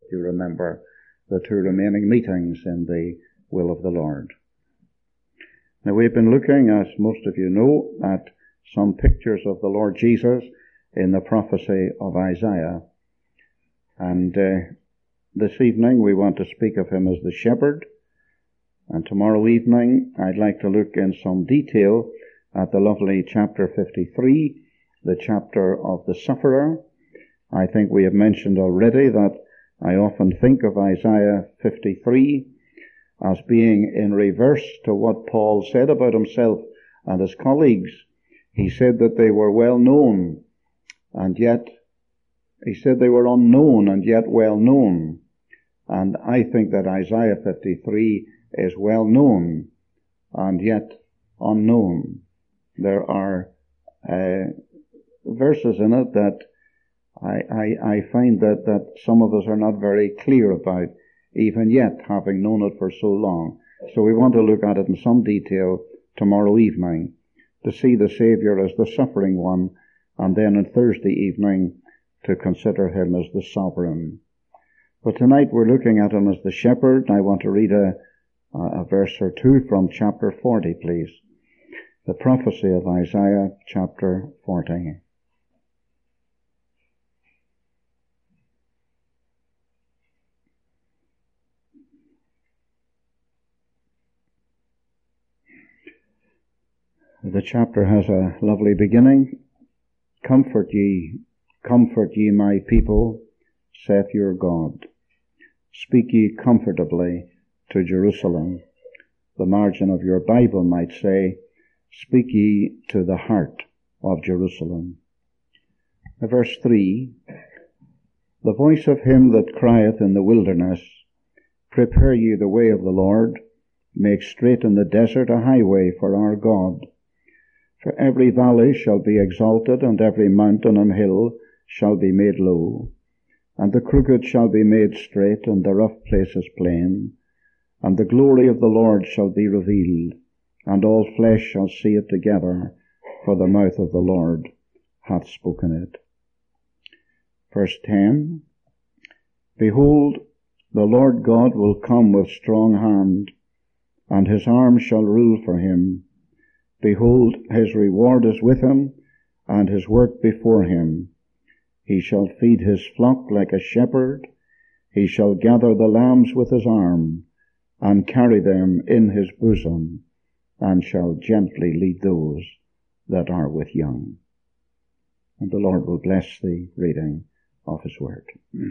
you remember the two remaining meetings in the will of the Lord. Now we've been looking, as most of you know, at some pictures of the Lord Jesus in the prophecy of Isaiah. And this evening we want to speak of him as the shepherd. And tomorrow evening I'd like to look in some detail at the lovely chapter 53, the chapter of the sufferer. I think we have mentioned already that I often think of Isaiah 53 as being in reverse to what Paul said about himself and his colleagues. He said that they were well known, and yet he said they were unknown and yet well known. And I think that Isaiah 53 is well known and yet unknown. There are verses in it that I find that some of us are not very clear about, even yet, having known it for so long. So we want to look at it in some detail tomorrow evening, to see the Saviour as the suffering one, and then on Thursday evening to consider him as the sovereign. But tonight we're looking at him as the shepherd. I want to read a verse or two from chapter 40, please. The prophecy of Isaiah, chapter 40. The chapter has a lovely beginning. Comfort ye, my people, saith your God. Speak ye comfortably to Jerusalem. The margin of your Bible might say, speak ye to the heart of Jerusalem. Verse 3, the voice of him that crieth in the wilderness, prepare ye the way of the Lord, make straight in the desert a highway for our God. For every valley shall be exalted, and every mountain and hill shall be made low. And the crooked shall be made straight, and the rough places plain. And the glory of the Lord shall be revealed, and all flesh shall see it together, for the mouth of the Lord hath spoken it. Verse 10, behold, the Lord God will come with strong hand, and his arm shall rule for him. Behold, his reward is with him, and his work before him. He shall feed his flock like a shepherd. He shall gather the lambs with his arm, and carry them in his bosom, and shall gently lead those that are with young. And the Lord will bless the reading of his word.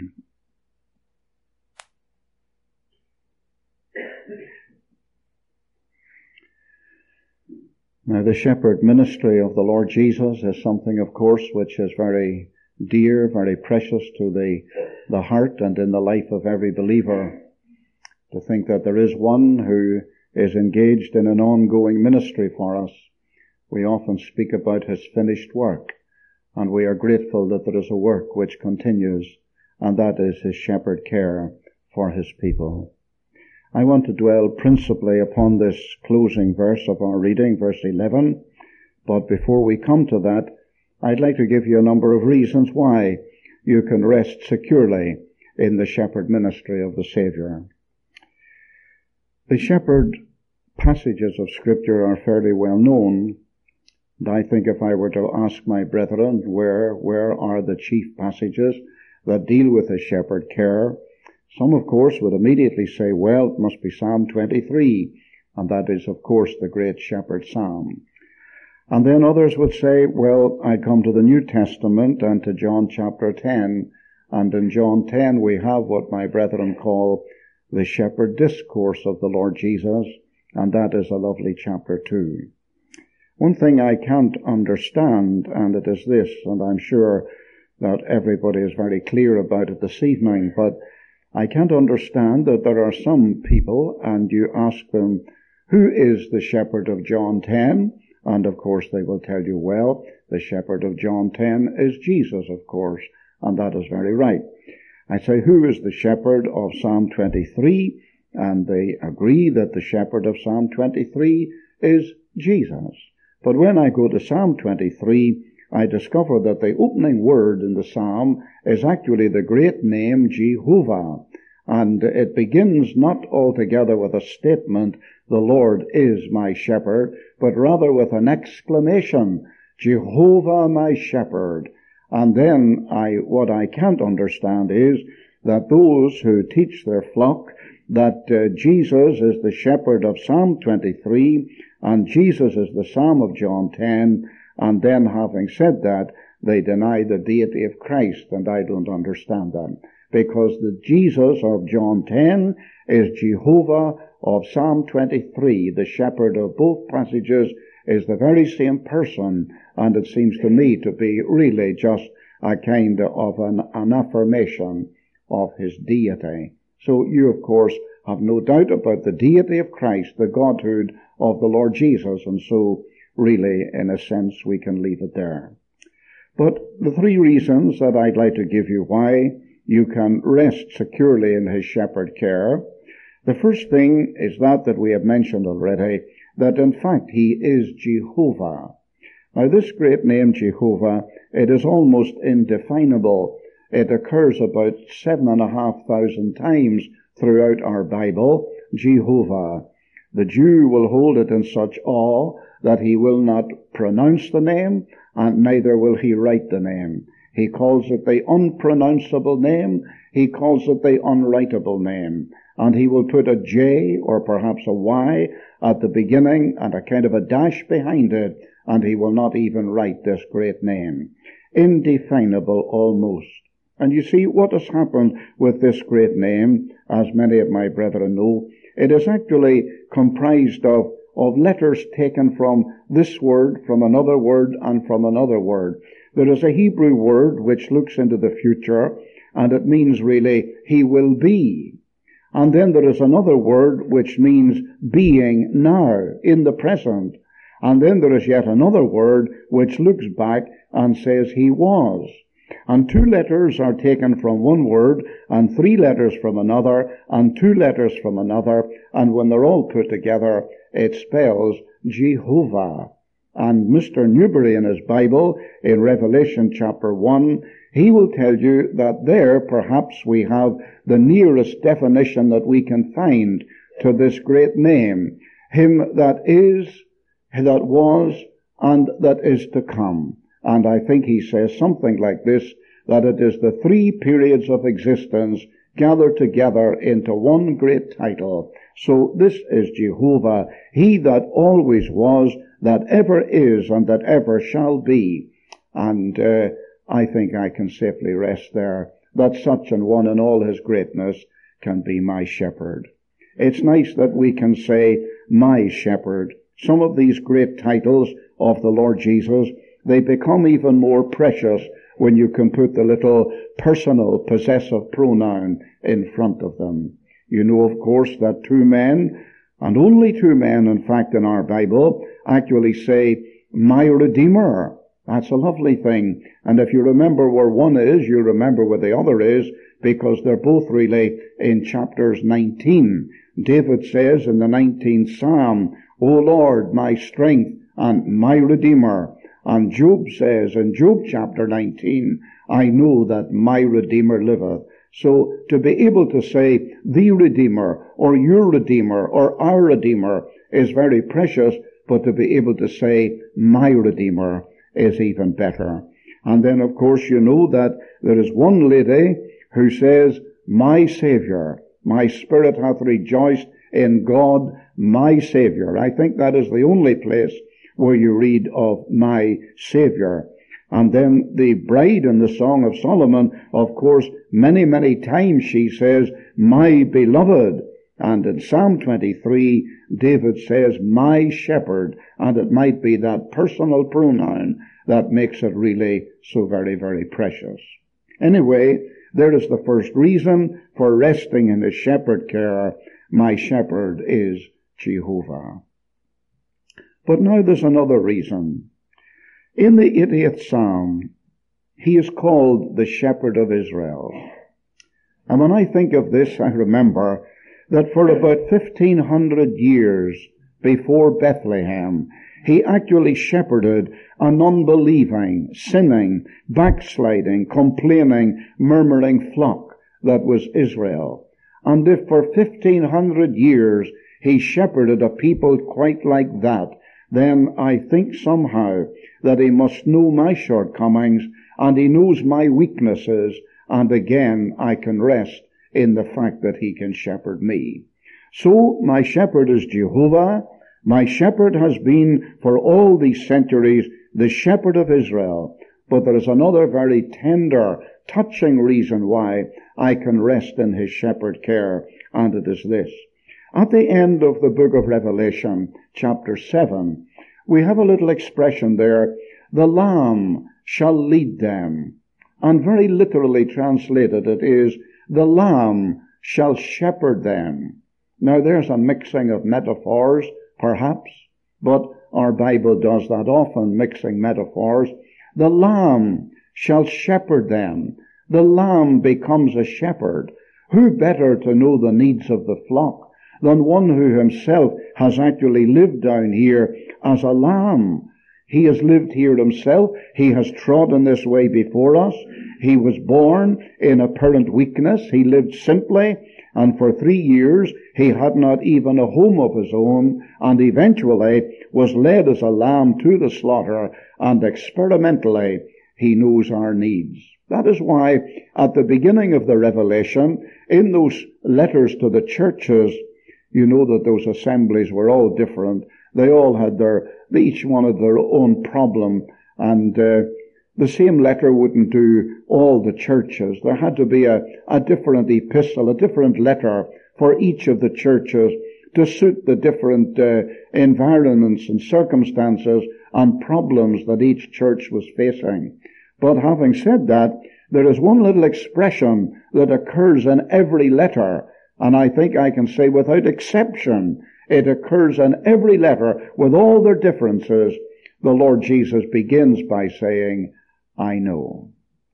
Now, the shepherd ministry of the Lord Jesus is something, of course, which is very dear, very precious to the heart and in the life of every believer. To think that there is one who is engaged in an ongoing ministry for us. We often speak about his finished work, and we are grateful that there is a work which continues, and that is his shepherd care for his people. I want to dwell principally upon this closing verse of our reading, verse 11. But before we come to that, I'd like to give you a number of reasons why you can rest securely in the shepherd ministry of the Saviour. The shepherd passages of Scripture are fairly well known, and I think if I were to ask my brethren where are the chief passages that deal with the shepherd care, some, of course, would immediately say, well, it must be Psalm 23, and that is, of course, the great shepherd psalm. And then others would say, well, I come to the New Testament and to John chapter 10, and in John 10 we have what my brethren call the shepherd discourse of the Lord Jesus, and that is a lovely chapter too. One thing I can't understand, and it is this, and I'm sure that everybody is very clear about it this evening, but I can't understand that there are some people, and you ask them, who is the shepherd of John 10? And of course they will tell you, well, the shepherd of John 10 is Jesus, of course, and that is very right. I say, who is the shepherd of Psalm 23? And they agree that the shepherd of Psalm 23 is Jesus. But when I go to Psalm 23, I discovered that the opening word in the psalm is actually the great name Jehovah. And it begins not altogether with a statement, the Lord is my shepherd, but rather with an exclamation, Jehovah my shepherd. And then what I can't understand is that those who teach their flock that Jesus is the shepherd of Psalm 23 and Jesus is the Psalm of John 10, and then having said that, they deny the deity of Christ, and I don't understand that. Because the Jesus of John 10 is Jehovah of Psalm 23. The shepherd of both passages is the very same person, and it seems to me to be really just a kind of an affirmation of his deity. So you, of course, have no doubt about the deity of Christ, the Godhood of the Lord Jesus, and so really, in a sense, we can leave it there. But the three reasons that I'd like to give you why you can rest securely in his shepherd care. The first thing is that we have mentioned already, that in fact he is Jehovah. Now this great name Jehovah, it is almost indefinable. It occurs about 7,500 times throughout our Bible, Jehovah. The Jew will hold it in such awe that he will not pronounce the name, and neither will he write the name. He calls it the unpronounceable name. He calls it the unwritable name. And he will put a J or perhaps a Y at the beginning and a kind of a dash behind it, and he will not even write this great name. Indefinable almost. And you see what has happened with this great name, as many of my brethren know. It is actually comprised of letters taken from this word, from another word, and from another word. There is a Hebrew word which looks into the future, and it means really, he will be. And then there is another word which means being now, in the present. And then there is yet another word which looks back and says he was. And two letters are taken from one word, and three letters from another, and two letters from another, and when they're all put together, it spells Jehovah. And Mr. Newberry in his Bible, in Revelation chapter 1, he will tell you that there perhaps we have the nearest definition that we can find to this great name. Him that is, that was, and that is to come. And I think he says something like this, that it is the three periods of existence gathered together into one great title. So this is Jehovah, he that always was, that ever is, and that ever shall be. And I think I can safely rest there, that such an one in all his greatness can be my shepherd. It's nice that we can say, my shepherd. Some of these great titles of the Lord Jesus, they become even more precious when you can put the little personal possessive pronoun in front of them. You know, of course, that two men, and only two men, in fact, in our Bible, actually say, my Redeemer. That's a lovely thing. And if you remember where one is, you remember where the other is, because they're both really in chapters 19. David says in the 19th Psalm, O Lord, my strength and my Redeemer. And Job says in Job chapter 19, I know that my Redeemer liveth. So to be able to say the Redeemer or your Redeemer or our Redeemer is very precious, but to be able to say my Redeemer is even better. And then of course you know that there is one lady who says, my Savior, my spirit hath rejoiced in God, my Savior. I think that is the only place where you read of my Savior. And then the bride in the Song of Solomon, of course, many, many times she says, my beloved. And in Psalm 23, David says, my shepherd. And it might be that personal pronoun that makes it really so very, very precious. Anyway, there is the first reason for resting in the shepherd care. My shepherd is Jehovah. But now there's another reason. In the 80th Psalm, he is called the Shepherd of Israel. And when I think of this, I remember that for about 1,500 years before Bethlehem, He actually shepherded an unbelieving, sinning, backsliding, complaining, murmuring flock that was Israel. And if for 1,500 years he shepherded a people quite like that, then I think somehow that he must know my shortcomings and he knows my weaknesses, and again I can rest in the fact that he can shepherd me. So my shepherd is Jehovah. My shepherd has been for all these centuries the shepherd of Israel. But there is another very tender, touching reason why I can rest in his shepherd care, and it is this. At the end of the book of Revelation, chapter 7, we have a little expression there, the Lamb shall lead them. And very literally translated it is, the Lamb shall shepherd them. Now there's a mixing of metaphors, perhaps, but our Bible does that often, mixing metaphors. The Lamb shall shepherd them. The Lamb becomes a shepherd. Who better to know the needs of the flock than one who himself has actually lived down here as a lamb? He has lived here himself. He has trodden this way before us. He was born in apparent weakness. He lived simply, and for 3 years he had not even a home of his own, and eventually was led as a lamb to the slaughter, and experimentally he knows our needs. That is why at the beginning of the Revelation, in those letters to the churches, you know that those assemblies were all different. They all had each one had their own problem, and the same letter wouldn't do all the churches. There had to be a different epistle, a different letter for each of the churches to suit the different environments and circumstances and problems that each church was facing. But having said that, there is one little expression that occurs in every letter, and I think I can say without exception, it occurs in every letter with all their differences. The Lord Jesus begins by saying, I know.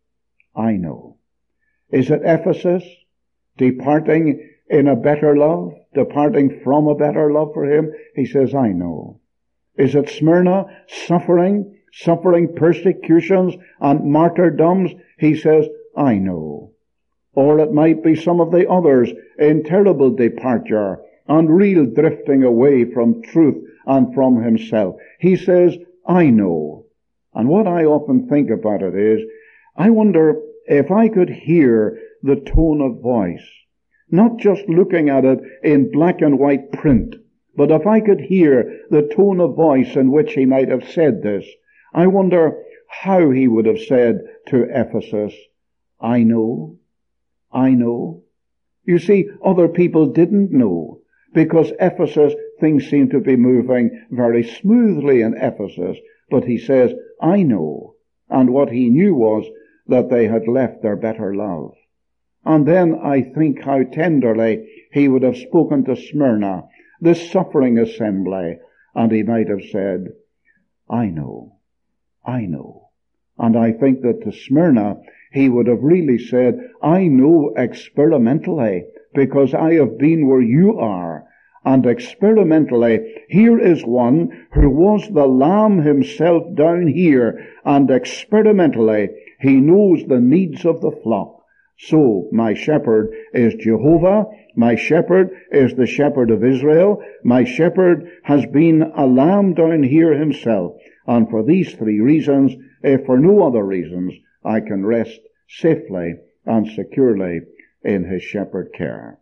I know. Is it Ephesus departing in a better love, departing from a better love for him? He says, I know. Is it Smyrna suffering persecutions and martyrdoms? He says, I know. Or it might be some of the others in terrible departure and real drifting away from truth and from himself. He says, I know. And what I often think about it is, I wonder if I could hear the tone of voice, not just looking at it in black and white print, but if I could hear the tone of voice in which he might have said this, I wonder how he would have said to Ephesus, I know, I know. You see, other people didn't know, because Ephesus, things seem to be moving very smoothly in Ephesus, but he says, I know. And what he knew was that they had left their better love. And then I think how tenderly he would have spoken to Smyrna, this suffering assembly, and he might have said, I know, I know. And I think that to Smyrna, he would have really said, I know experimentally, because I have been where you are. And experimentally, here is one who was the Lamb himself down here, and experimentally, he knows the needs of the flock. So, my shepherd is Jehovah, my shepherd is the shepherd of Israel, my shepherd has been a lamb down here himself, and for these 3 reasons, if for no other reasons, I can rest safely and securely in his shepherd care.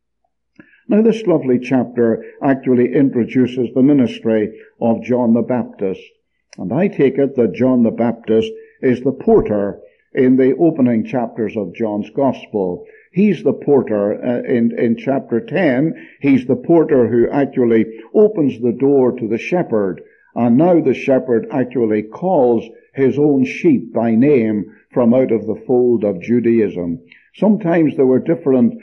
Now this lovely chapter actually introduces the ministry of John the Baptist, and I take it that John the Baptist is the porter in the opening chapters of John's Gospel. He's the porter in chapter 10. He's the porter who actually opens the door to the shepherd, and now the shepherd actually calls his own sheep by name from out of the fold of Judaism. Sometimes there were different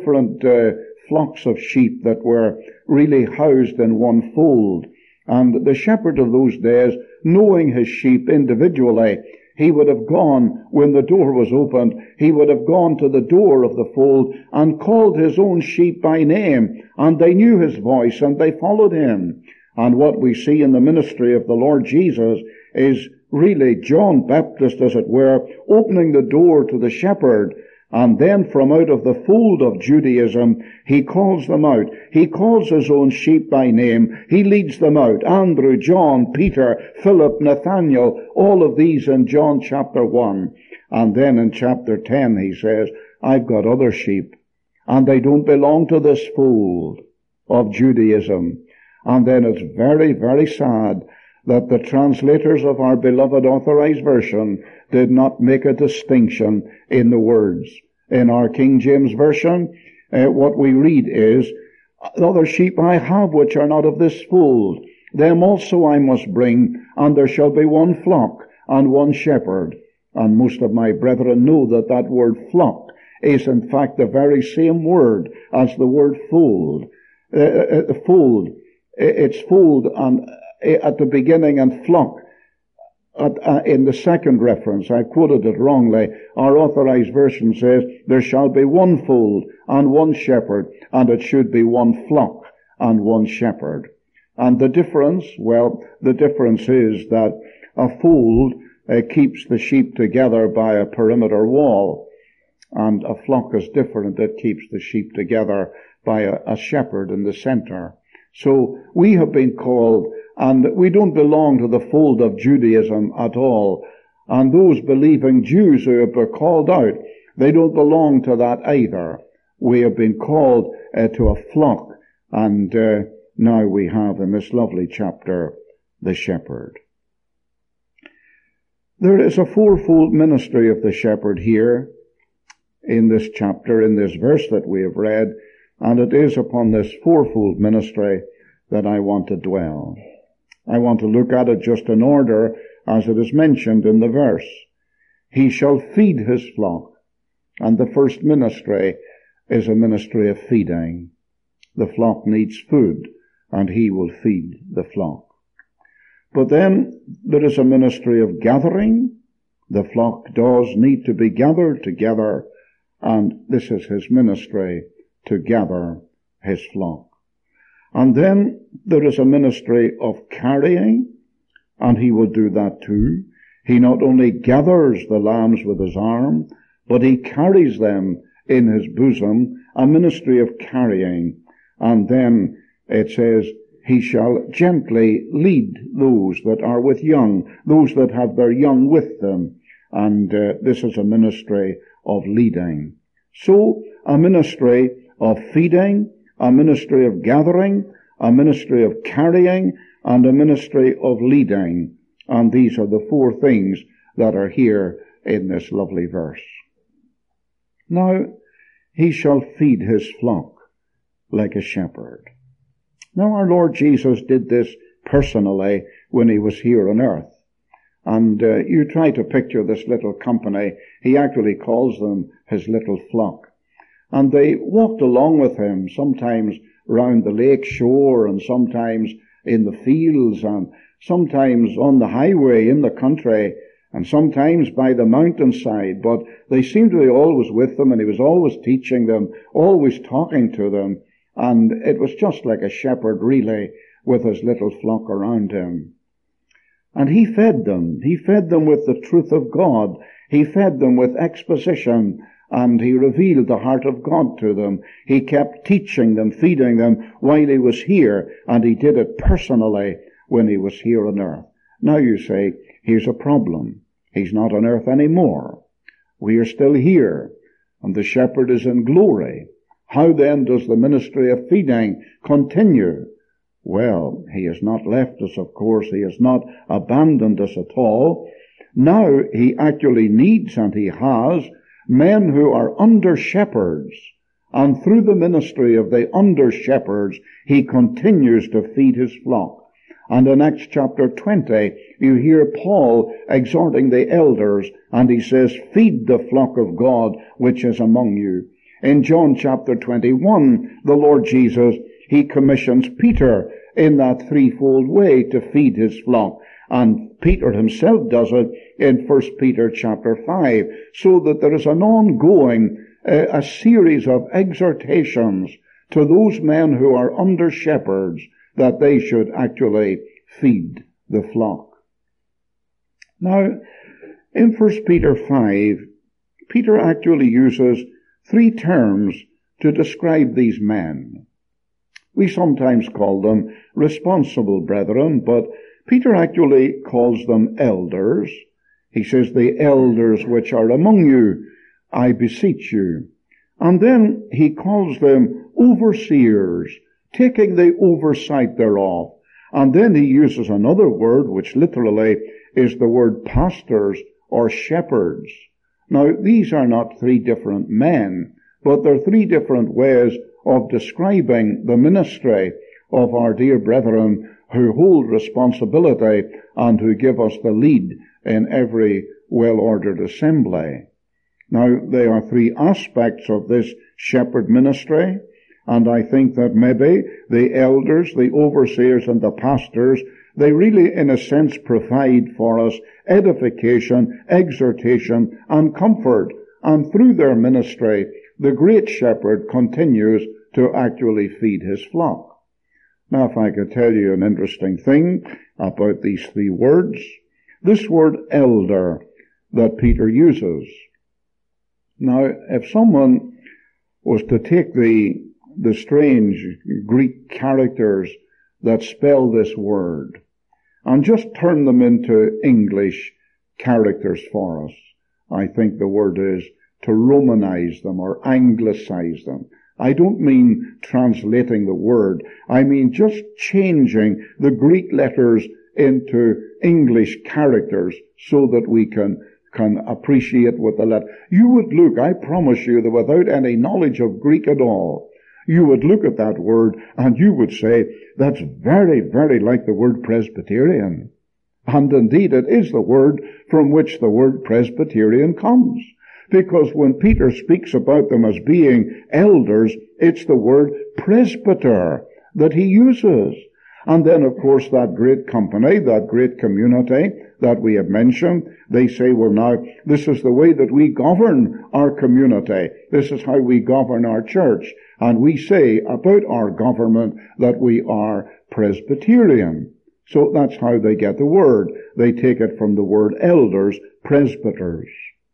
flocks of sheep that were really housed in one fold. And the shepherd of those days, knowing his sheep individually, he would have gone, when the door was opened, he would have gone to the door of the fold and called his own sheep by name, and they knew his voice and they followed him. And what we see in the ministry of the Lord Jesus is really John Baptist, as it were, opening the door to the shepherd. And then from out of the fold of Judaism, he calls them out. He calls his own sheep by name. He leads them out. Andrew, John, Peter, Philip, Nathaniel, all of these in John chapter 1. And then in chapter 10 he says, I've got other sheep, and they don't belong to this fold of Judaism. And then it's very, very sad that the translators of our beloved Authorized Version did not make a distinction in the words. In our King James Version, what we read is, other sheep I have which are not of this fold. Them also I must bring, and there shall be one flock and one shepherd. And most of my brethren know that that word flock is in fact the very same word as the word fold. Fold. It's fold and at the beginning and flock in the second reference. I quoted it wrongly. Our Authorized Version says, there shall be one fold and one shepherd, and it should be one flock and one shepherd. And the difference, well, the difference is that a fold keeps the sheep together by a perimeter wall, and a flock is different. It keeps the sheep together by a shepherd in the center. So we have been called, and we don't belong to the fold of Judaism at all. And those believing Jews who have been called out, they don't belong to that either. We have been called to a flock, and now we have in this lovely chapter the shepherd. There is a fourfold ministry of the shepherd here in this chapter, in this verse that we have read, and it is upon this fourfold ministry that I want to dwell. I want to look at it just in order as it is mentioned in the verse. He shall feed his flock. And the first ministry is a ministry of feeding. The flock needs food, and he will feed the flock. But then there is a ministry of gathering. The flock does need to be gathered together, and this is his ministry, to gather his flock. And then there is a ministry of carrying, and he will do that too. He not only gathers the lambs with his arm, but he carries them in his bosom, a ministry of carrying. And then it says, he shall gently lead those that are with young, those that have their young with them. And this is a ministry of leading. So, a ministry of feeding, a ministry of gathering, a ministry of carrying, and a ministry of leading. And these are the four things that are here in this lovely verse. Now, he shall feed his flock like a shepherd. Now, our Lord Jesus did this personally when he was here on earth. And you try to picture this little company. He actually calls them his little flock. And they walked along with him, sometimes round the lake shore, and sometimes in the fields, and sometimes on the highway in the country, and sometimes by the mountainside. But they seemed to be always with them, and he was always teaching them, always talking to them. And it was just like a shepherd, really, with his little flock around him. And he fed them. He fed them with the truth of God. He fed them with exposition, and he revealed the heart of God to them. He kept teaching them, feeding them while he was here, and he did it personally when he was here on earth. Now you say, here's a problem. He's not on earth anymore. We are still here, and the shepherd is in glory. How then does the ministry of feeding continue? Well, he has not left us, of course. He has not abandoned us at all. Now he actually needs, and he has, men who are under shepherds. And through the ministry of the under shepherds, he continues to feed his flock. And in Acts chapter 20, you hear Paul exhorting the elders, and he says, feed the flock of God which is among you. In John chapter 21, the Lord Jesus, he commissions Peter in that threefold way to feed his flock. And Peter himself does it in 1 Peter chapter 5, so that there is an ongoing, a series of exhortations to those men who are under shepherds that they should actually feed the flock. Now, in 1 Peter 5, Peter actually uses 3 terms to describe these men. We sometimes call them responsible brethren, but Peter actually calls them elders. He says, the elders which are among you, I beseech you. And then he calls them overseers, taking the oversight thereof. And then he uses another word, which literally is the word pastors or shepherds. Now, these are not 3 different men, but they're 3 different ways of describing the ministry of our dear brethren who hold responsibility and who give us the lead in every well-ordered assembly. Now, there are 3 aspects of this shepherd ministry, and I think that maybe the elders, the overseers, and the pastors, they really, in a sense, provide for us edification, exhortation, and comfort. And through their ministry, the great shepherd continues to actually feed his flock. Now, if I could tell you an interesting thing about these 3 words, this word elder that Peter uses. Now, if someone was to take the strange Greek characters that spell this word and just turn them into English characters for us, I think the word is to Romanize them or Anglicize them. I don't mean translating the word. I mean just changing the Greek letters into English characters so that we can appreciate what the letter. You would look, I promise you, that without any knowledge of Greek at all, you would look at that word and you would say, that's very, very like the word Presbyterian. And indeed it is the word from which the word Presbyterian comes. Because when Peter speaks about them as being elders, it's the word presbyter that he uses. And then, of course, that great company, that great community that we have mentioned, they say, well, now, this is the way that we govern our community. This is how we govern our church. And we say about our government that we are Presbyterian. So that's how they get the word. They take it from the word elders, presbyters.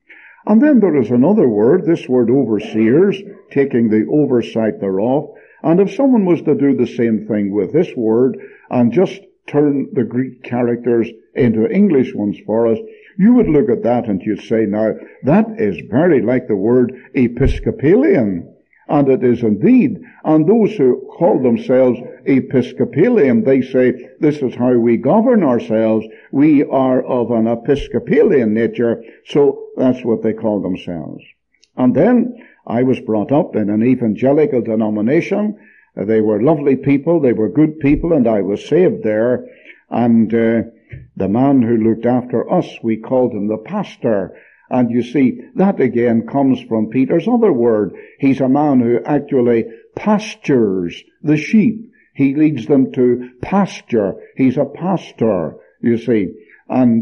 And then there is another word, this word overseers, taking the oversight thereof. And if someone was to do the same thing with this word and just turn the Greek characters into English ones for us, you would look at that and you'd say, now, that is very like the word Episcopalian. And it is indeed. And those who call themselves Episcopalian, they say, this is how we govern ourselves. We are of an Episcopalian nature. So that's what they call themselves. And then I was brought up in an evangelical denomination. They were lovely people. They were good people. And I was saved there. And the man who looked after us, we called him the pastor. And you see, that again comes from Peter's other word. He's a man who actually pastures the sheep. He leads them to pasture. He's a pastor, you see. And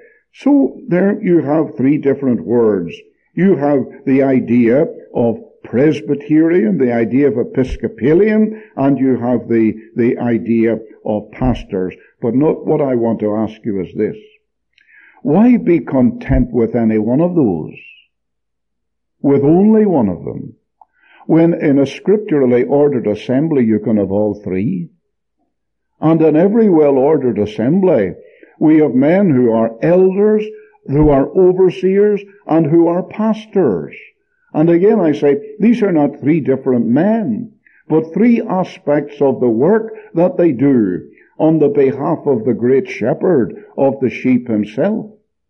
so there you have 3 different words. You have the idea of Presbyterian, the idea of Episcopalian, and you have the idea of pastors. But what I want to ask you is this. Why be content with any one of those? With only one of them? When in a scripturally ordered assembly you can have all 3. And in every well-ordered assembly we have men who are elders, who are overseers, and who are pastors. And again I say, these are not 3 different men, but 3 aspects of the work that they do on the behalf of the great shepherd of the sheep himself.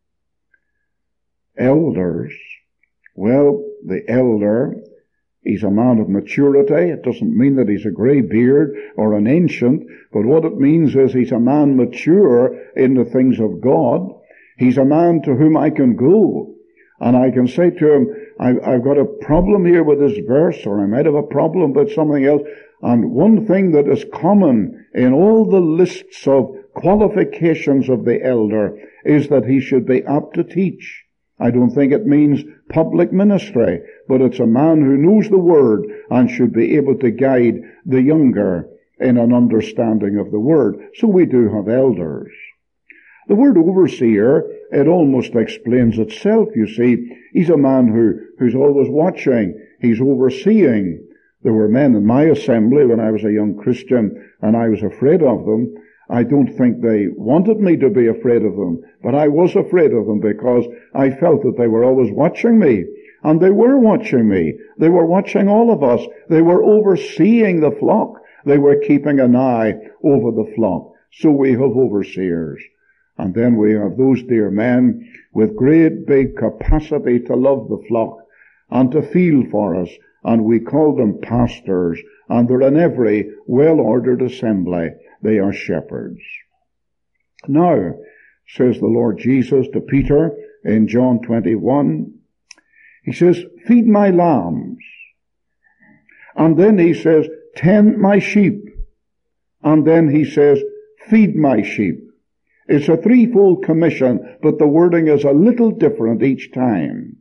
Elders. Well, the elder, he's a man of maturity. It doesn't mean that he's a grey beard or an ancient, but what it means is he's a man mature in the things of God. He's a man to whom I can go, and I can say to him, I've got a problem here with this verse, or I might have a problem with something else. And one thing that is common in all the lists of qualifications of the elder is that he should be apt to teach. I don't think it means public ministry, but it's a man who knows the word and should be able to guide the younger in an understanding of the Word. So we do have elders. The word overseer, it almost explains itself, you see. He's a man who's always watching. He's overseeing. There were men in my assembly when I was a young Christian, and I was afraid of them. I don't think they wanted me to be afraid of them, but I was afraid of them because I felt that they were always watching me. And they were watching me. They were watching all of us. They were overseeing the flock. They were keeping an eye over the flock. So we have overseers. And then we have those dear men with great big capacity to love the flock and to feel for us. And we call them pastors. And they're in every well-ordered assembly. They are shepherds. Now, says the Lord Jesus to Peter in John 21, he says, feed my lambs. And then he says, tend my sheep. And then he says, feed my sheep. It's a threefold commission, but the wording is a little different each time.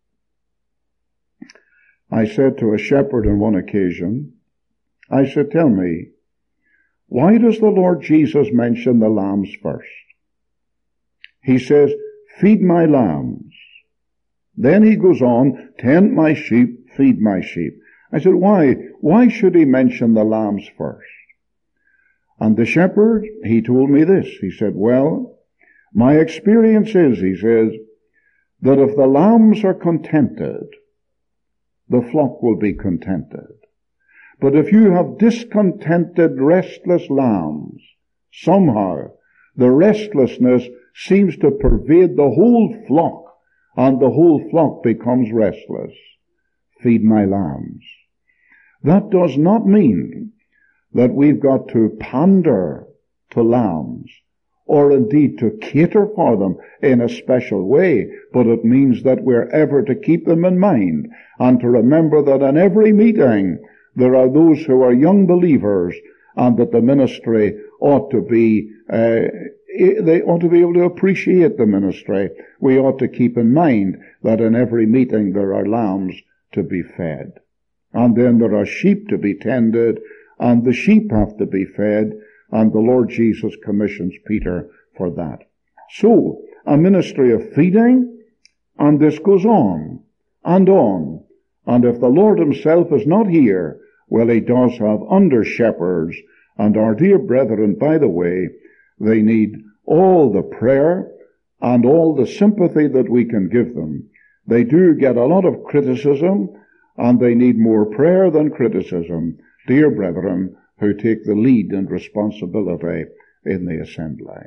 I said to a shepherd on one occasion, I said, tell me, why does the Lord Jesus mention the lambs first? He says, feed my lambs. Then he goes on, tend my sheep, feed my sheep. I said, why? Why should he mention the lambs first? And the shepherd, he told me this. He said, well, my experience is, he says, that if the lambs are contented, the flock will be contented. But if you have discontented, restless lambs, somehow the restlessness seems to pervade the whole flock, and the whole flock becomes restless. Feed my lambs. That does not mean that we've got to pander to lambs, or indeed to cater for them in a special way, but it means that we're ever to keep them in mind, and to remember that in every meeting there are those who are young believers, and that the ministry ought to be, they ought to be able to appreciate the ministry. We ought to keep in mind that in every meeting there are lambs to be fed. And then there are sheep to be tended, and the sheep have to be fed, and the Lord Jesus commissions Peter for that. So, a ministry of feeding, and this goes on, and on. And if the Lord himself is not here, well, he does have under-shepherds, and our dear brethren, by the way, they need all the prayer and all the sympathy that we can give them. They do get a lot of criticism, and they need more prayer than criticism. Dear brethren who take the lead and responsibility in the assembly.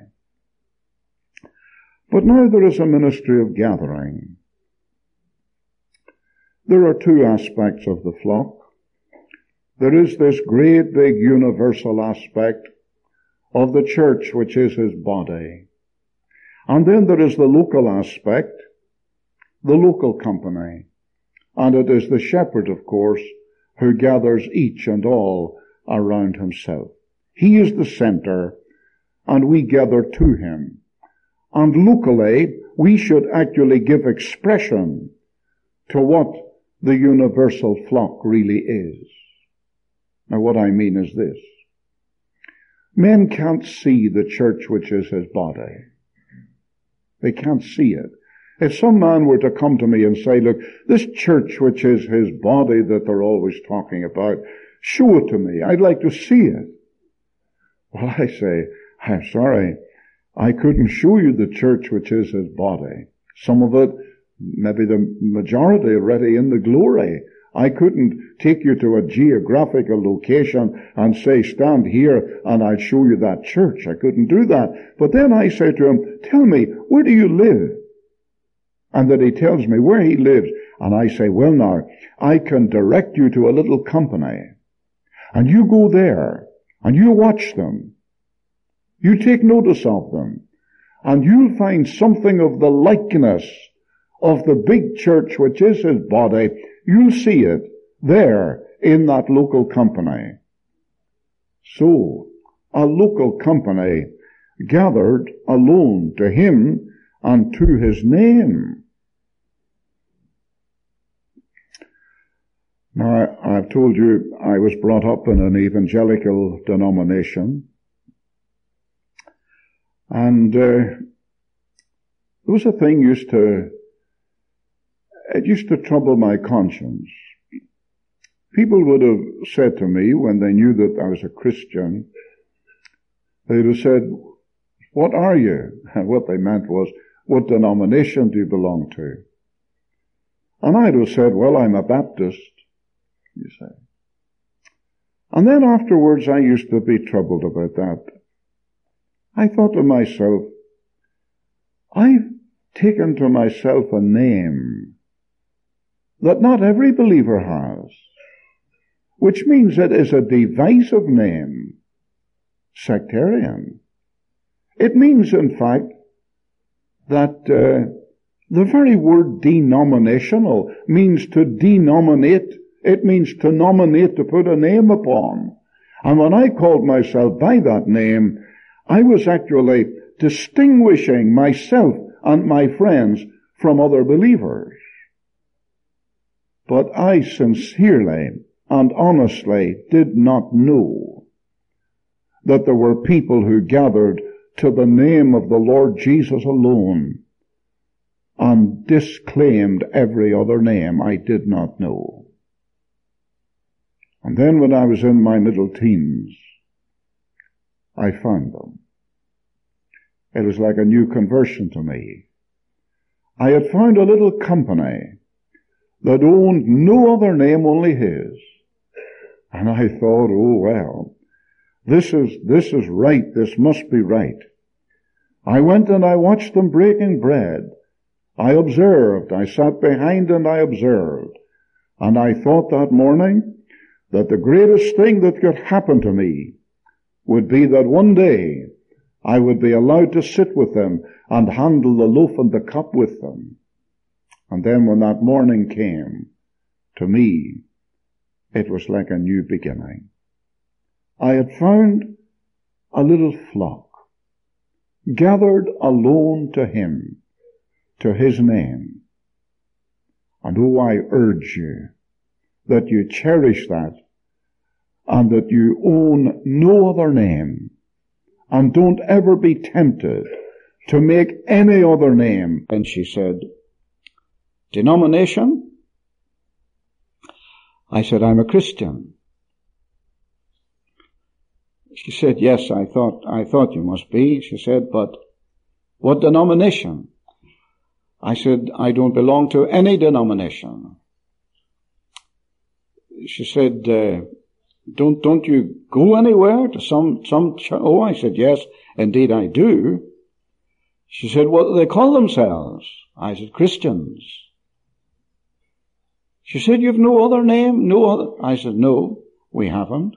But now there is a ministry of gathering. There are two aspects of the flock. There is this great big universal aspect of the church, which is his body. And then there is the local aspect, the local company. And it is the shepherd, of course, who gathers each and all around himself. He is the center, and we gather to him. And locally, we should actually give expression to what the universal flock really is. Now, what I mean is this. Men can't see the church which is his body. They can't see it. If some man were to come to me and say, look, this church which is his body that they're always talking about, show it to me. I'd like to see it. Well, I say, I'm sorry. I couldn't show you the church which is his body. Some of it, maybe the majority already in the glory. I couldn't take you to a geographical location and say, stand here and I'll show you that church. I couldn't do that. But then I say to him, tell me, where do you live? And then he tells me where he lives. And I say, well now, I can direct you to a little company. And you go there, and you watch them. You take notice of them. And you'll find something of the likeness of the big church which is his body. You'll see it there in that local company. So, a local company gathered alone to him and to his name. Now, I've told you I was brought up in an evangelical denomination, and there was a thing used to trouble my conscience. People would have said to me when they knew that I was a Christian, they'd have said, "What are you?" And what they meant was, "What denomination do you belong to?" And I'd have said, "Well, I'm a Baptist," you say. And then afterwards I used to be troubled about that. I thought to myself, I've taken to myself a name that not every believer has, which means it is a divisive name, sectarian. It means, in fact, that the very word denominational means to denominate. It means to nominate, to put a name upon. And when I called myself by that name, I was actually distinguishing myself and my friends from other believers. But I sincerely and honestly did not know that there were people who gathered to the name of the Lord Jesus alone and disclaimed every other name. I did not know. And then when I was in my middle teens, I found them. It was like a new conversion to me. I had found a little company that owned no other name, only his. And I thought, oh well, this is right, this must be right. I went and I watched them breaking bread. I observed, I sat behind and I observed. And I thought that morning that the greatest thing that could happen to me would be that one day I would be allowed to sit with them and handle the loaf and the cup with them. And then when that morning came, to me, it was like a new beginning. I had found a little flock, gathered alone to him, to his name. And oh, I urge you that you cherish that, and that you own no other name, and don't ever be tempted to make any other name. And she said, "Denomination?" I said, "I'm a Christian." She said, "Yes, I thought you must be." She said, "But what denomination?" I said, "I don't belong to any denomination." She said, Don't you go anywhere to some Oh, I said, "Yes, indeed I do." She said, "What do they call themselves?" I said, "Christians." She said, "You've no other name, no other?" I said, "No, we haven't."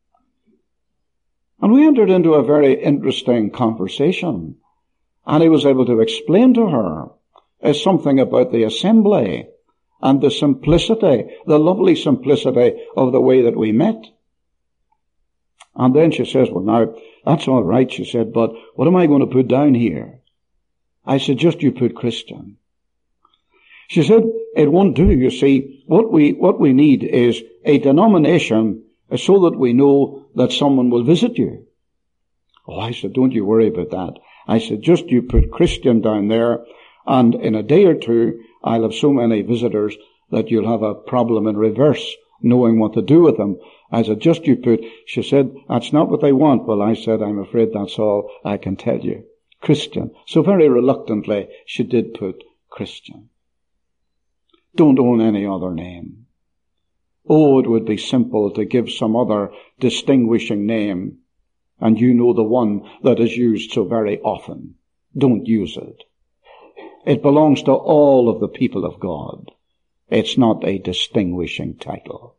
And we entered into a very interesting conversation, and I was able to explain to her something about the assembly and the simplicity, the lovely simplicity of the way that we met. And then she says, "Well, now, that's all right," she said, "but what am I going to put down here?" I said, "Just you put Christian." She said, "It won't do, you see. What we need is a denomination so that we know that someone will visit you." Oh, I said, "Don't you worry about that." I said, "Just you put Christian down there, and in a day or two, I'll have so many visitors that you'll have a problem in reverse, knowing what to do with them." I said, "Just you put..." She said, "That's not what they want." Well, I said, "I'm afraid that's all I can tell you. Christian." So very reluctantly, she did put Christian. Don't own any other name. Oh, it would be simple to give some other distinguishing name, and you know the one that is used so very often. Don't use it. It belongs to all of the people of God. It's not a distinguishing title.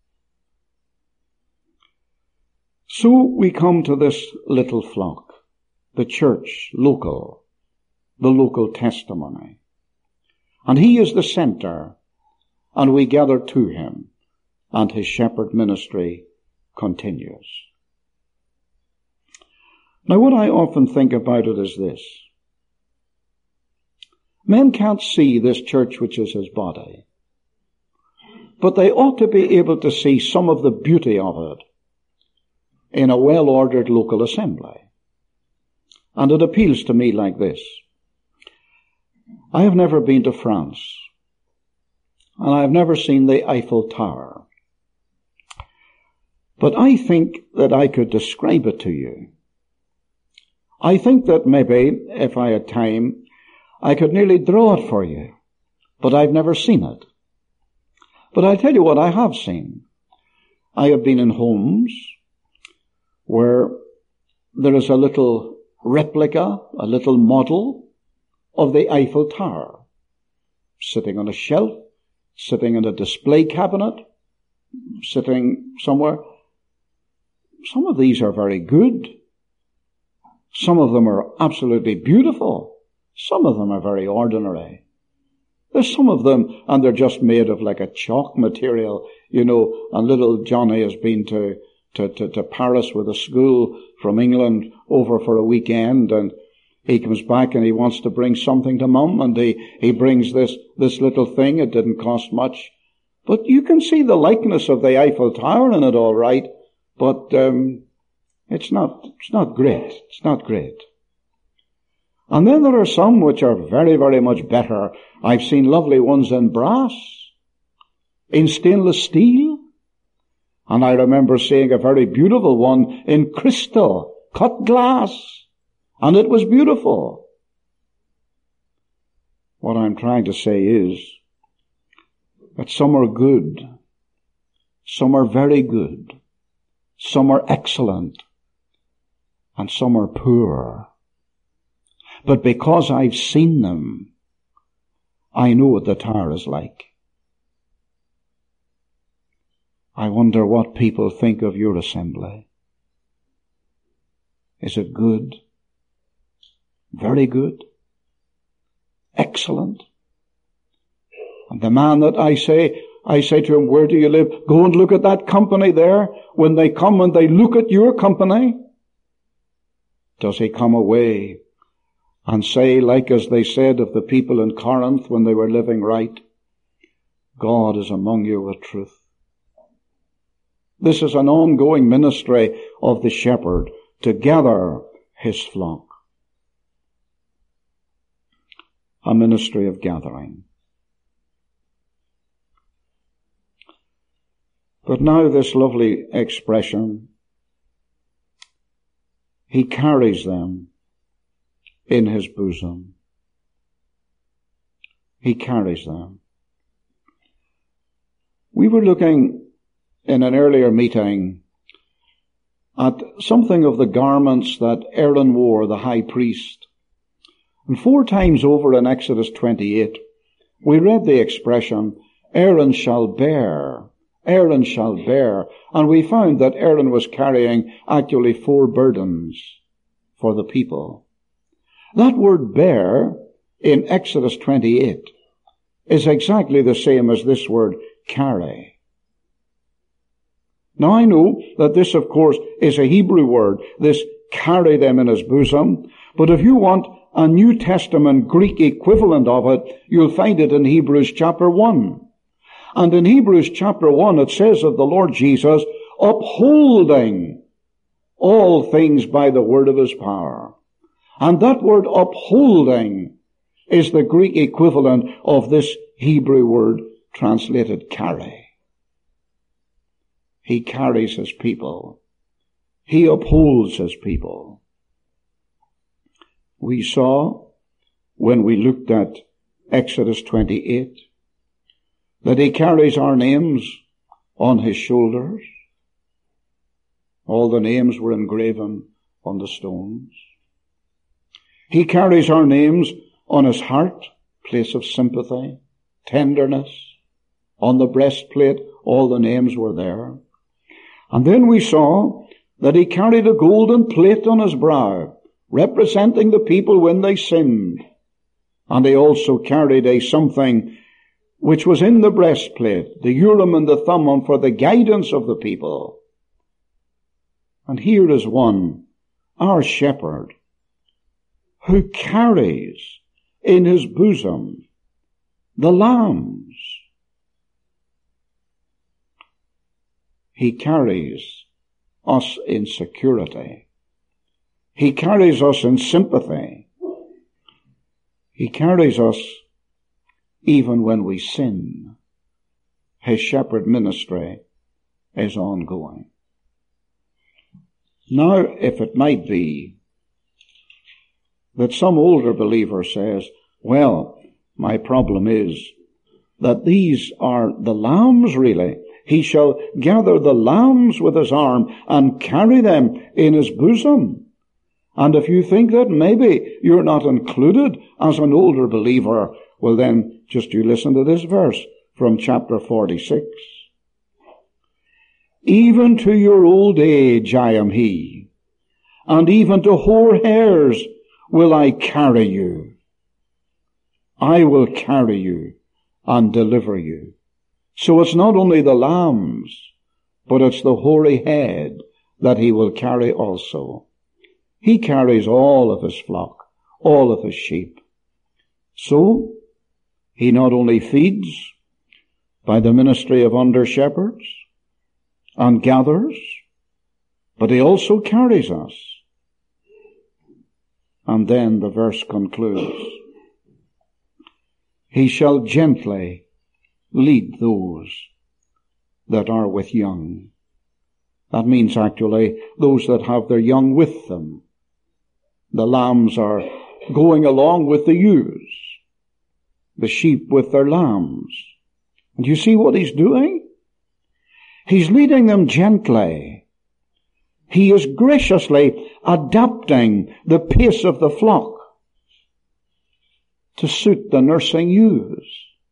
So we come to this little flock, the church, local, the local testimony. And he is the center, and we gather to him, and his shepherd ministry continues. Now, what I often think about it is this. Men can't see this church which is his body. but they ought to be able to see some of the beauty of it in a well-ordered local assembly. And it appeals to me like this. I have never been to France, and I have never seen the Eiffel Tower. But I think that I could describe it to you. I think that maybe, if I had time, I could nearly draw it for you. But I've never seen it. But I'll tell you what I have seen. I have been in homes where there is a little replica, a little model of the Eiffel Tower, sitting on a shelf, sitting in a display cabinet, sitting somewhere. Some of these are very good. Some of them are absolutely beautiful. Some of them are very ordinary. There's some of them, and they're just made of like a chalk material, and little Johnny has been to Paris with a school from England over for a weekend, and he comes back and he wants to bring something to Mum, and he brings this little thing. It didn't cost much. But you can see the likeness of the Eiffel Tower in it all right, but it's not great. It's not great. And then there are some which are very, very much better. I've seen lovely ones in brass, in stainless steel, and I remember seeing a very beautiful one in crystal, cut glass, and it was beautiful. What I'm trying to say is that some are good, some are very good, some are excellent, and some are poor. But because I've seen them, I know what the tower is like. I wonder what people think of your assembly. Is it good? Very good? Excellent? And the man that I say to him, where do you live? Go and look at that company there. When they come and they look at your company, does he come away and say, like as they said of the people in Corinth when they were living right, God is among you with truth? This is an ongoing ministry of the shepherd to gather his flock. A ministry of gathering. But now this lovely expression, he carries them in his bosom. He carries them. We were looking in an earlier meeting at something of the garments that Aaron wore, the high priest. And 4 times over in Exodus 28, we read the expression, Aaron shall bear, Aaron shall bear. And we found that Aaron was carrying actually 4 burdens for the people. That word bear in Exodus 28 is exactly the same as this word carry. Now I know that this, of course, is a Hebrew word, this carry them in his bosom, but if you want a New Testament Greek equivalent of it, you'll find it in Hebrews chapter 1. And in Hebrews chapter 1 it says of the Lord Jesus, upholding all things by the word of his power. And that word upholding is the Greek equivalent of this Hebrew word translated carry. He carries his people. He upholds his people. We saw, when we looked at Exodus 28, that he carries our names on his shoulders. All the names were engraven on the stones. He carries our names on his heart, place of sympathy, tenderness. On the breastplate, all the names were there. And then we saw that he carried a golden plate on his brow, representing the people when they sinned. And he also carried a something which was in the breastplate, the Urim and the Thummim, for the guidance of the people. And here is one, our shepherd, who carries in his bosom the lambs. He carries us in security. He carries us in sympathy. He carries us even when we sin. His shepherd ministry is ongoing. Now, if it might be that some older believer says, well, my problem is that these are the lambs really. He shall gather the lambs with his arm and carry them in his bosom. And if you think that maybe you're not included as an older believer, well then, just you listen to this verse from chapter 46. Even to your old age I am he, and even to hoar hairs will I carry you. I will carry you and deliver you. So it's not only the lambs, but it's the hoary head that he will carry also. He carries all of his flock, all of his sheep. So, he not only feeds by the ministry of under-shepherds and gathers, but he also carries us. And then the verse concludes, he shall gently lead those that are with young. That means actually those that have their young with them. The lambs are going along with the ewes, the sheep with their lambs. And you see what he's doing? He's leading them gently. He is graciously adapting the pace of the flock to suit the nursing ewes.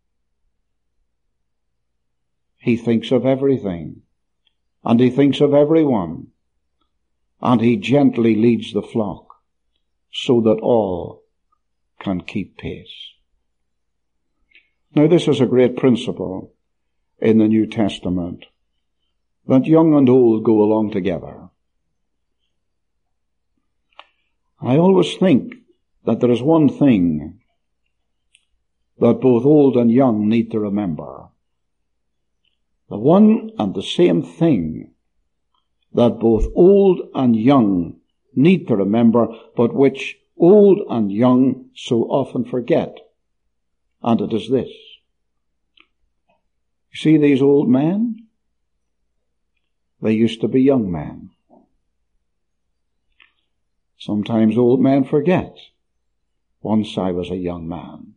He thinks of everything, and he thinks of everyone, and he gently leads the flock so that all can keep pace. Now this is a great principle in the New Testament, that young and old go along together. I always think that there is one thing that both old and young need to remember. The one and the same thing that both old and young need to remember, but which old and young so often forget. And it is this. You see these old men? They used to be young men. Sometimes old men forget. Once I was a young man.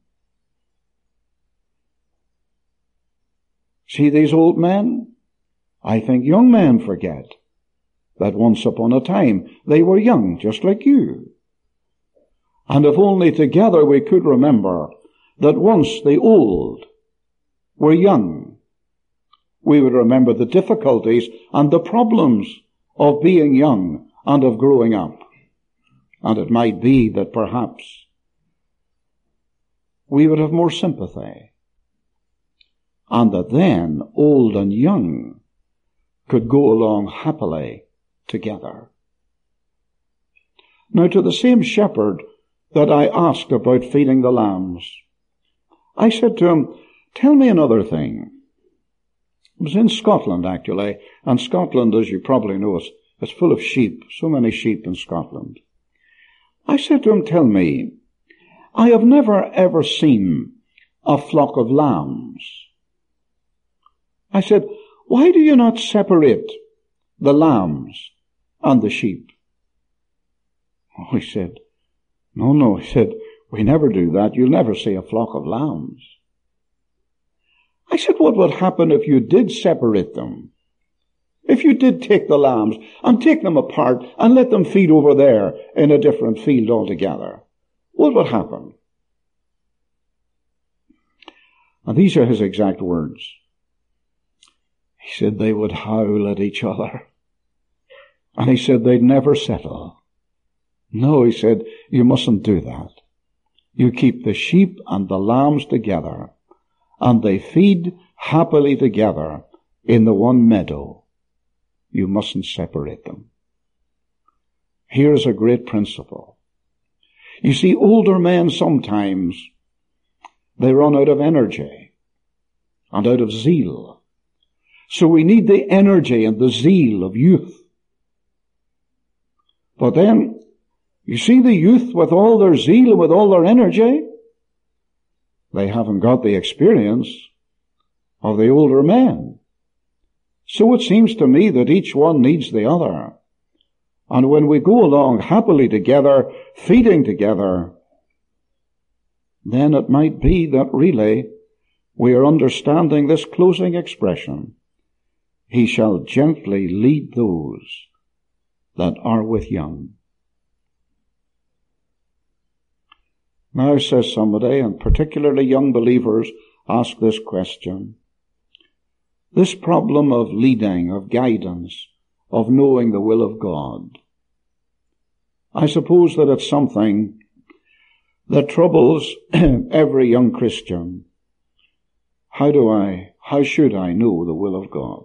See these old men? I think young men forget that once upon a time they were young, just like you. And if only together we could remember that once the old were young, we would remember the difficulties and the problems of being young and of growing up. And it might be that perhaps we would have more sympathy, and that then old and young could go along happily together. Now to the same shepherd that I asked about feeding the lambs, I said to him, tell me another thing. It was in Scotland actually, and Scotland, as you probably know, is full of sheep, so many sheep in Scotland. I said to him, tell me, I have never ever seen a flock of lambs. I said, why do you not separate the lambs and the sheep? Oh, he said, no, he said, we never do that. You'll never see a flock of lambs. I said, what would happen if you did separate them? If you did take the lambs and take them apart and let them feed over there in a different field altogether, what would happen? And these are his exact words. He said they would howl at each other. And he said they'd never settle. No, he said, you mustn't do that. You keep the sheep and the lambs together, and they feed happily together in the one meadow. You mustn't separate them. Here's a great principle. You see, older men sometimes, they run out of energy and out of zeal. So we need the energy and the zeal of youth. But then, you see the youth with all their zeal and with all their energy, they haven't got the experience of the older men. So it seems to me that each one needs the other. And when we go along happily together, feeding together, then it might be that really we are understanding this closing expression. He shall gently lead those that are with young. Now, says somebody, and particularly young believers ask this question. This problem of leading, of guidance, of knowing the will of God. I suppose that it's something that troubles every young Christian. How should I know the will of God?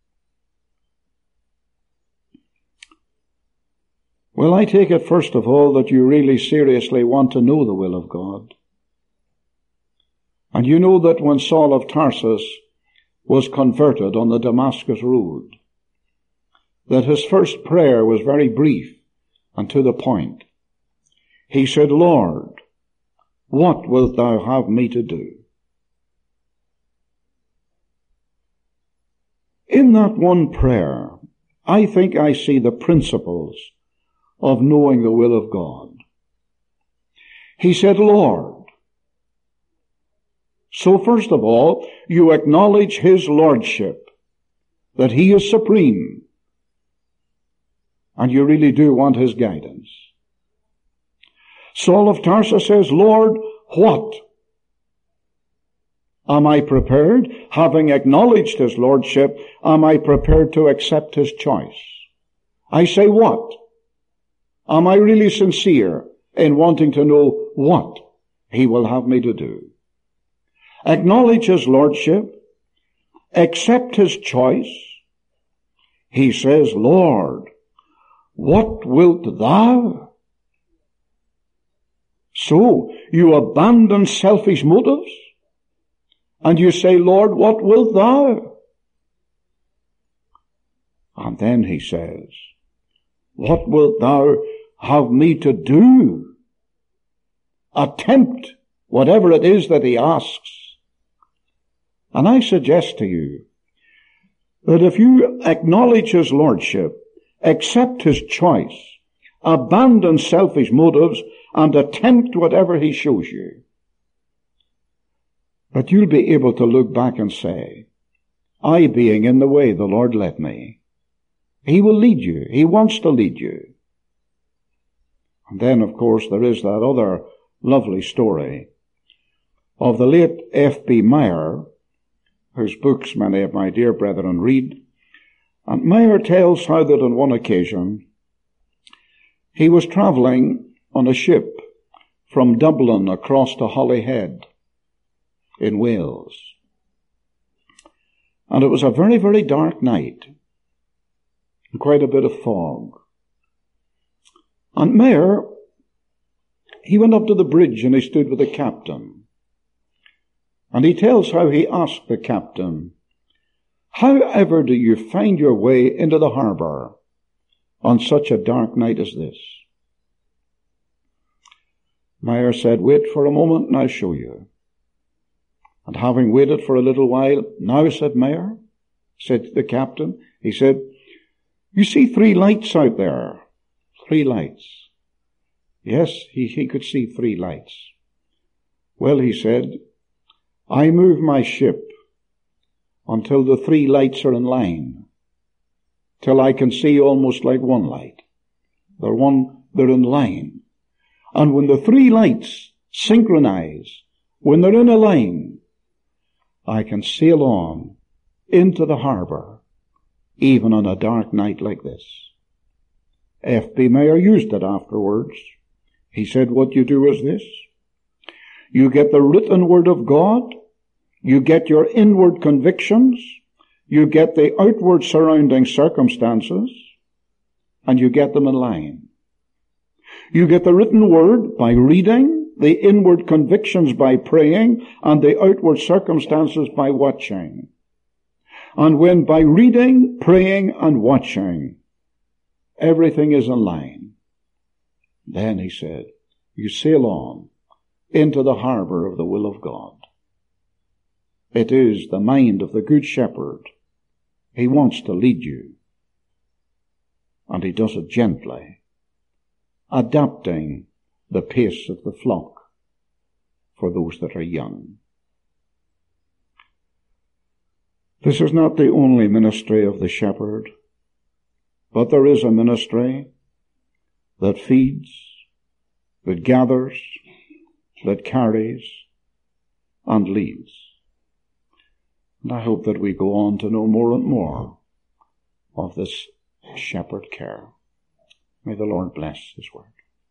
Well, I take it first of all that you really seriously want to know the will of God. And you know that when Saul of Tarsus was converted on the Damascus road, that his first prayer was very brief and to the point. He said, Lord, what wilt thou have me to do? In that one prayer, I think I see the principles of knowing the will of God. He said, Lord. So first of all, you acknowledge His Lordship, that He is supreme, and you really do want His guidance. Saul of Tarsus says, Lord, what? Am I prepared? Having acknowledged His Lordship, am I prepared to accept His choice? I say what? Am I really sincere in wanting to know what He will have me to do? Acknowledge His Lordship, accept His choice. He says, Lord, what wilt thou? So, you abandon selfish motives, and you say, Lord, what wilt thou? And then He says, what wilt thou have me to do? Attempt whatever it is that He asks. And I suggest to you that if you acknowledge His Lordship, accept His choice, abandon selfish motives, and attempt whatever He shows you, but you'll be able to look back and say, I being in the way the Lord led me. He will lead you. He wants to lead you. And then, of course, there is that other lovely story of the late F.B. Meyer, whose books many of my dear brethren read. And Meyer tells how that on one occasion he was travelling on a ship from Dublin across to Holyhead in Wales. And it was a very, very dark night, and quite a bit of fog. And Meyer, he went up to the bridge and he stood with the captain. And he tells how he asked the captain, how ever do you find your way into the harbour on such a dark night as this? Meyer said, wait for a moment and I'll show you. And having waited for a little while, now, said Meyer, said to the captain, he said, you see 3 lights out there. 3 lights. Yes, he could see 3 lights. Well, he said, I move my ship until the 3 lights are in line, till I can see almost like 1 light. They're in line. And when the 3 lights synchronize, when they're in a line, I can sail on into the harbour, even on a dark night like this. F.B. Meyer used it afterwards. He said, what you do is this. You get the written word of God, you get your inward convictions, you get the outward surrounding circumstances, and you get them in line. You get the written word by reading, the inward convictions by praying, and the outward circumstances by watching. And when by reading, praying, and watching, everything is in line, then, he said, you sail on into the harbor of the will of God. It is the mind of the Good Shepherd. He wants to lead you. And he does it gently, adapting the pace of the flock for those that are young. This is not the only ministry of the shepherd, but there is a ministry that feeds, that gathers, that carries, and leads. And I hope that we go on to know more and more of this shepherd care. May the Lord bless his word.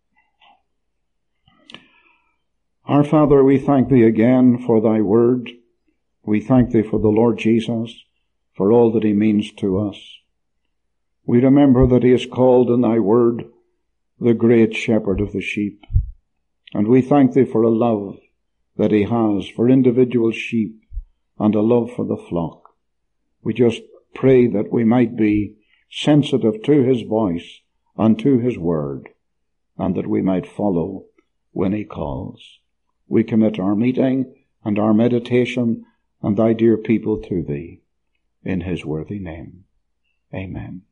Our Father, we thank thee again for thy word. We thank thee for the Lord Jesus, for all that he means to us. We remember that he is called in thy word the great shepherd of the sheep. And we thank thee for a love that he has for individual sheep and a love for the flock. We just pray that we might be sensitive to his voice and to his word, and that we might follow when he calls. We commit our meeting and our meditation and thy dear people to thee, in his worthy name. Amen.